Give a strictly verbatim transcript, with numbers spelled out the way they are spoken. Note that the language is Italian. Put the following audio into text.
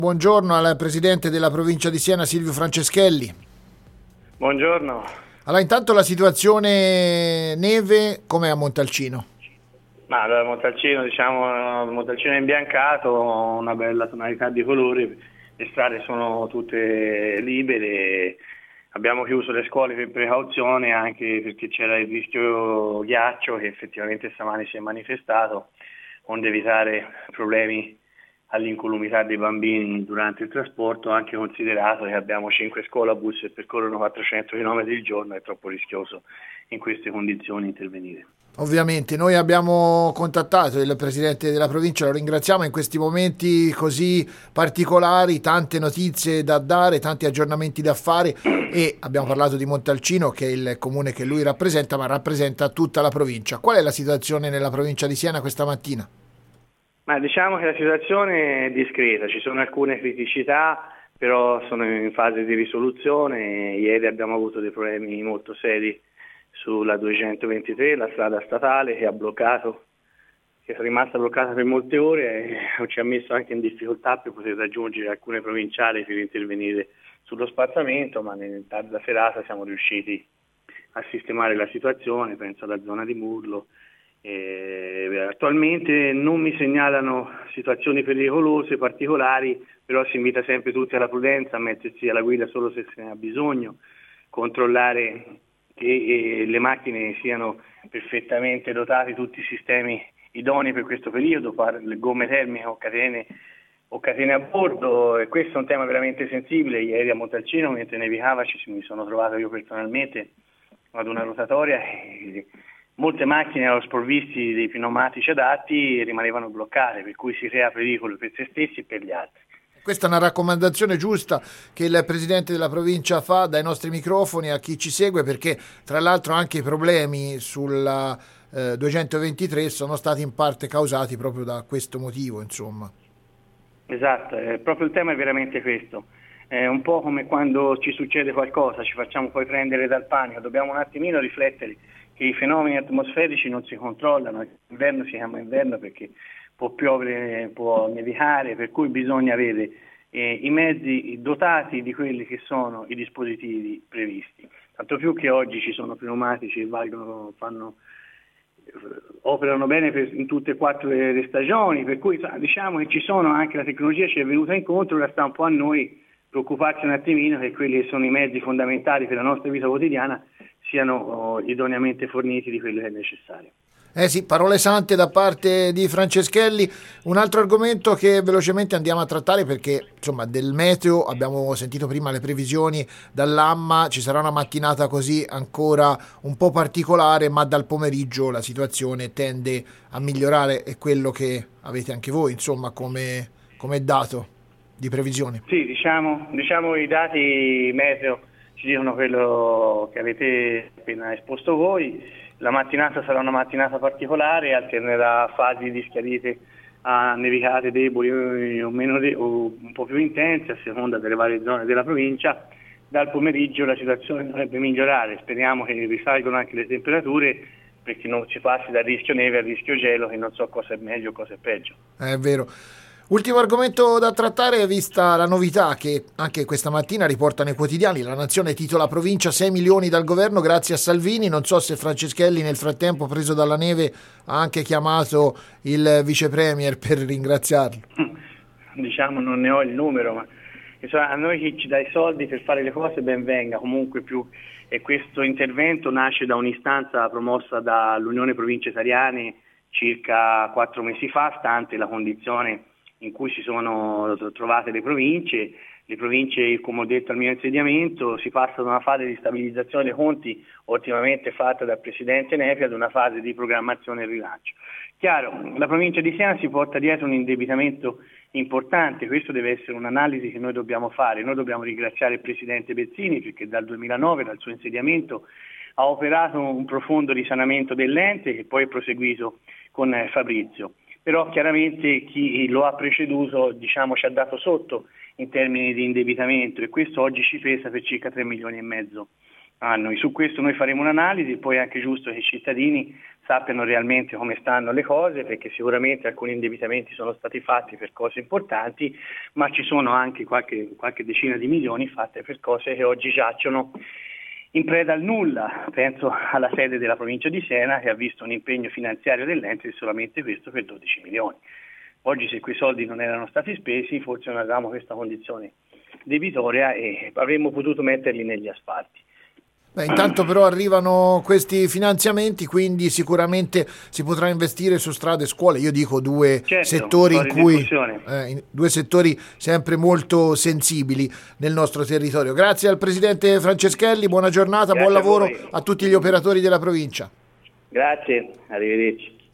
Buongiorno al Presidente della Provincia di Siena, Silvio Franceschelli. Buongiorno. Allora, intanto la situazione neve com'è a Montalcino? Ma allora, Montalcino, diciamo, Montalcino è imbiancato, una bella tonalità di colori, le strade sono tutte libere, abbiamo chiuso le scuole per precauzione anche perché c'era il rischio ghiaccio che effettivamente stamani si è manifestato, onde evitare problemi all'incolumità dei bambini durante il trasporto, anche considerato che abbiamo cinque scuolabus che percorrono quattrocento chilometri al giorno, è troppo rischioso in queste condizioni intervenire. Ovviamente noi abbiamo contattato il Presidente della Provincia, lo ringraziamo in questi momenti così particolari, tante notizie da dare, tanti aggiornamenti da fare e abbiamo parlato di Montalcino che è il comune che lui rappresenta, ma rappresenta tutta la provincia. Qual è la situazione nella provincia di Siena questa mattina? Ma diciamo che la situazione è discreta, ci sono alcune criticità, però sono in fase di risoluzione. Ieri abbiamo avuto dei problemi molto seri sulla duecentoventitré, la strada statale che ha bloccato, che è rimasta bloccata per molte ore e ci ha messo anche in difficoltà per poter raggiungere alcune provinciali per intervenire sullo spazzamento, ma nel tarda serata siamo riusciti a sistemare la situazione, penso alla zona di Murlo. Eh, attualmente non mi segnalano situazioni pericolose particolari, però si invita sempre tutti alla prudenza, a mettersi alla guida solo se se ne ha bisogno, controllare che eh, le macchine siano perfettamente dotate, tutti i sistemi idonei per questo periodo, le gomme termiche o catene o catene a bordo, e questo è un tema veramente sensibile. Ieri a Montalcino, mentre nevicava, ci mi sono trovato io personalmente ad una rotatoria e molte macchine erano sprovvisti dei pneumatici adatti e rimanevano bloccate, per cui si crea pericolo per se stessi e per gli altri. Questa è una raccomandazione giusta che il Presidente della Provincia fa dai nostri microfoni a chi ci segue, perché tra l'altro anche i problemi sulla eh, duecentoventitré sono stati in parte causati proprio da questo motivo, insomma. Esatto, eh, proprio il tema è veramente questo. È un po' come quando ci succede qualcosa, ci facciamo poi prendere dal panico, dobbiamo un attimino riflettere che i fenomeni atmosferici non si controllano, l'inverno si chiama inverno perché può piovere, può nevicare, per cui bisogna avere eh, i mezzi dotati di quelli che sono i dispositivi previsti. Tanto più che oggi ci sono pneumatici che valgono, fanno, operano bene per, in tutte e quattro le, le stagioni, per cui diciamo che ci sono, anche la tecnologia ci è venuta incontro, ora sta un po' a noi preoccuparsi un attimino che quelli che sono i mezzi fondamentali per la nostra vita quotidiana siano oh, idoneamente forniti di quello che è necessario. Eh sì, parole sante da parte di Franceschelli. Un altro argomento che velocemente andiamo a trattare, perché insomma del meteo abbiamo sentito prima le previsioni dall'AMMA, ci sarà una mattinata così ancora un po' particolare, ma dal pomeriggio la situazione tende a migliorare, è quello che avete anche voi insomma come, come dato di previsione. Sì, diciamo, diciamo i dati meteo ci dicono quello che avete appena esposto voi. La mattinata sarà una mattinata particolare, alternerà fasi di schiarite a nevicate deboli o, meno de- o un po' più intense a seconda delle varie zone della provincia. Dal pomeriggio la situazione dovrebbe migliorare, speriamo che risalgano anche le temperature perché non si passi dal rischio neve al rischio gelo, che non so cosa è meglio o cosa è peggio. È vero. Ultimo argomento da trattare, vista la novità che anche questa mattina riportano i quotidiani. La Nazione titola Provincia sei milioni dal governo grazie a Salvini. Non so se Franceschelli nel frattempo, preso dalla neve, ha anche chiamato il vice premier per ringraziarlo. Diciamo non ne ho il numero, ma insomma, a noi chi ci dà i soldi per fare le cose ben venga, comunque più. E questo intervento nasce da un'istanza promossa dall'Unione Province Italiane circa quattro mesi fa, stante la condizione in cui si sono trovate le province. Le province, come ho detto al mio insediamento, si passa da una fase di stabilizzazione dei conti ottimamente fatta dal Presidente Nepi ad una fase di programmazione e rilancio. Chiaro, la provincia di Siena si porta dietro un indebitamento importante, questo deve essere un'analisi che noi dobbiamo fare. Noi dobbiamo ringraziare il Presidente Bezzini perché dal duemilanove, dal suo insediamento, ha operato un profondo risanamento dell'ente che poi è proseguito con Fabrizio. Però chiaramente chi lo ha preceduto diciamo, ci ha dato sotto in termini di indebitamento e questo oggi ci pesa per circa tre milioni e mezzo annui. Su questo noi faremo un'analisi e poi è anche giusto che i cittadini sappiano realmente come stanno le cose, perché sicuramente alcuni indebitamenti sono stati fatti per cose importanti, ma ci sono anche qualche, qualche decina di milioni fatte per cose che oggi giacciono in preda al nulla. Penso alla sede della provincia di Siena, che ha visto un impegno finanziario dell'ente di solamente questo per dodici milioni. Oggi, se quei soldi non erano stati spesi, forse non avevamo questa condizione debitoria e avremmo potuto metterli negli asfalti. Beh, intanto però arrivano questi finanziamenti, quindi sicuramente si potrà investire su strade e scuole. Io dico due certo, settori in cui eh, in, due settori sempre molto sensibili nel nostro territorio. Grazie al presidente Franceschelli, buona giornata, Grazie buon lavoro a, a tutti gli operatori della provincia. Grazie, arrivederci.